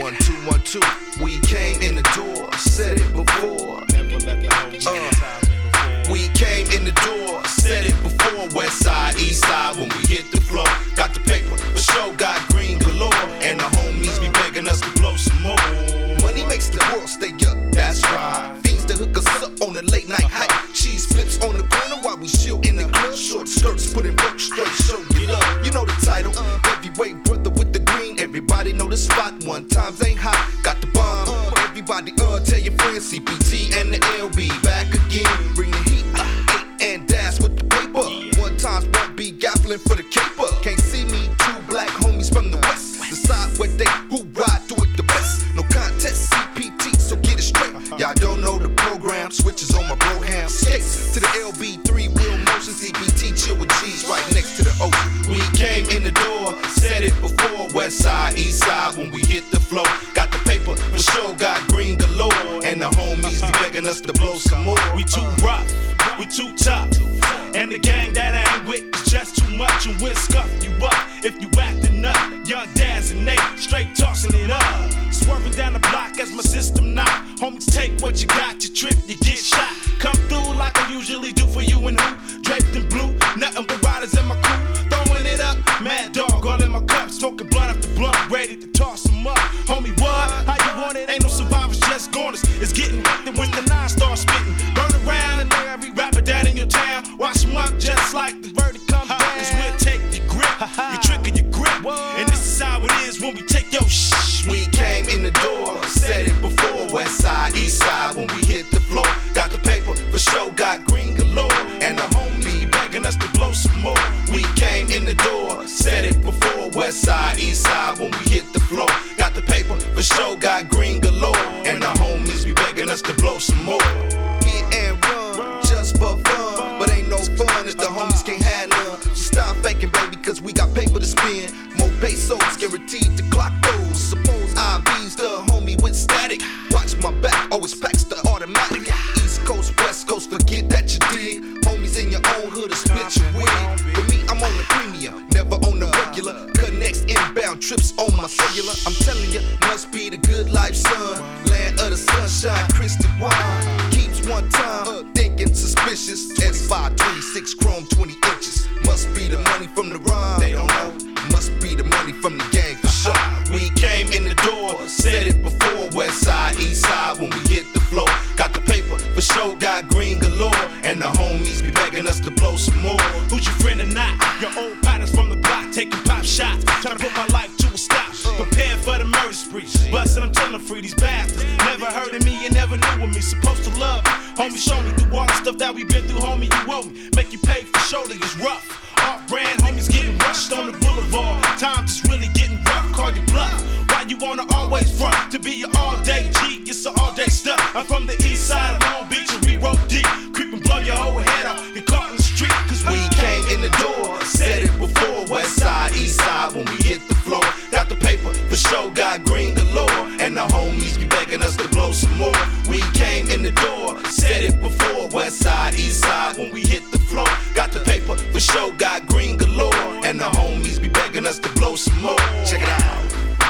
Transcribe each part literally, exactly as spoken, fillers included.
One, two, one, two. We came in the door, said it before. Never let the homies uh, before. We came in the door, said it before. West side, east side, when we hit the floor. Got the paper, for sure got green galore. And the homies be begging us to blow some more. Money makes the world stay up, that's right. Fiends to hook us up on the late night hype. Cheese flips on the corner while we chill in the club. Short skirts putting work straight, show you love. You know the title, heavyweight brother with the green. Everybody know the spot, one times ain't hot. Got the bomb, everybody uh, tell your friends. C P T and the L B back again. Bring the heat, eight and dash with the paper. One times won't be gaffling for the caper. Can't see me, two black homies from the west. The side where they who ride do it the best. No contest, C P T, so get it straight. Y'all don't know the program, switches on my program. Skates to the L B three wheel motion. C P T chill with G's right next to the ocean. We came in the door, said it before. West side, east side, when we hit the floor. Got the paper, for sure got green galore. And the homies be begging us to blow some more. We too rough, we too tough. And the gang that I ain't with is just too much. And we'll scuff you up if you acting up. Young Daz and Nate, straight tossing it up. Swerving down the block as my system knock. Homies take what you got, you trip, you get shot. Come through like I usually do for you and who? Draped in blue, nothing but riders in my crew. Throwing it up, mad dog, all in my cup. Smoking blunt after blunt, ready to toss them up. Homie, what? How you want it? Ain't no survivors, just goners. It's getting hectic when the nine starts spitting. Burn around and know every rapper down in your town. Watch them up just like the verdict comes down. Cause we'll take your grip, your trick and your grip. And this is how it is when we take your shh. We came in the door, said it before. West side, east side, when we hit the floor. Got the paper, for sure got green galore. And the homie begging us to blow some more. We came in the door, said it before. West side, east side, when we hit the floor. Got the paper, for sure got green galore. And the homies be begging us to blow some more. Hit and run, just for fun. But ain't no fun if the homies can't have none. So stop faking, baby, cause we got paper to spend. More pesos guaranteed to clock those. Suppose I B's the homie with static. Watch my back, always packs the automatic. East Coast, West Coast, forget that you dig. Homies in your own hood to split your wig. For me, I'm on the premium, never on the regular. Connects inbound trips on my cellular. I'm telling you, must be the good life, son. Land of the sunshine, crystal wine. Keeps one time, uh, thinking suspicious. S five twenty-six chrome twenty inches. Must be the money from the rhyme. They don't know. Must be the money from the gang for sure. We came in the door, said it before. West side, east side, when we hit the floor. Got the paper, for sure got green galore. And the homies be begging us to blow some more. Who's your friend or not? Your old partners from the block taking pop shots. Trying to put my life to a stop. Prepared for the murder spree. Bustin' them till I'm free, these bastards. Never heard of me and never knew of me. Supposed to love me. Homie, show me through all the stuff that we been through. Homie, you owe me. Make you pay for shoulder, it's rough. Off brand, homies getting rushed on the boulevard. Time just really getting rough, call you bluff. Why you wanna always front? To be your all-day G, it's an all-day stuff. I'm from the east side of Long Beach and we roll deep. Creep and blow your whole head off, get caught in the street. Cause we came in the door, said it before. West side, east side, when we hit the floor. Got the paper, for sure got green galore. And the homies be begging us to blow some more. We came in the door, said it before. West side, east side, when we hit the floor. Got the paper, for sure got green galore. And the homies be begging us to blow some more. Check it out.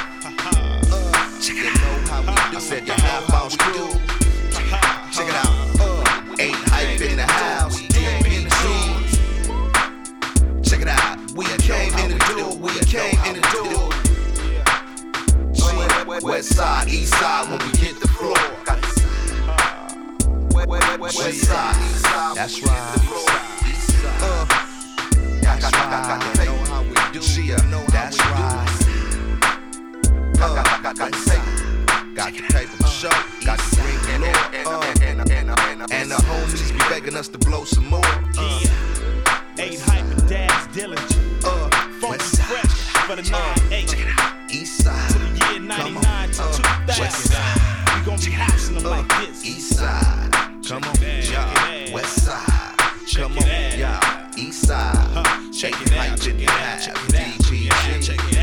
Check it out. I said the half ounce crew. Check it out. Uh, ain't hype in the house. D P G. Check it out. We came in the door. We came in the door. West side, east side, when we hit the floor. West side, east side. That's right. Uh, that's right. Know how we do. That's right. Uh, got the paper, got the paper for sure, got the green galore, uh, and the homies be begging us to blow some more. Uh, Eight hype and Daz Dillinger, uh, funky fresh for the nine eight. East side, to the year ninety-nine to two thousand. We gon' be housing them like this. East side, come on, yeah. West side, come on, yeah. East side, check it out, check it out, check it out, check it out.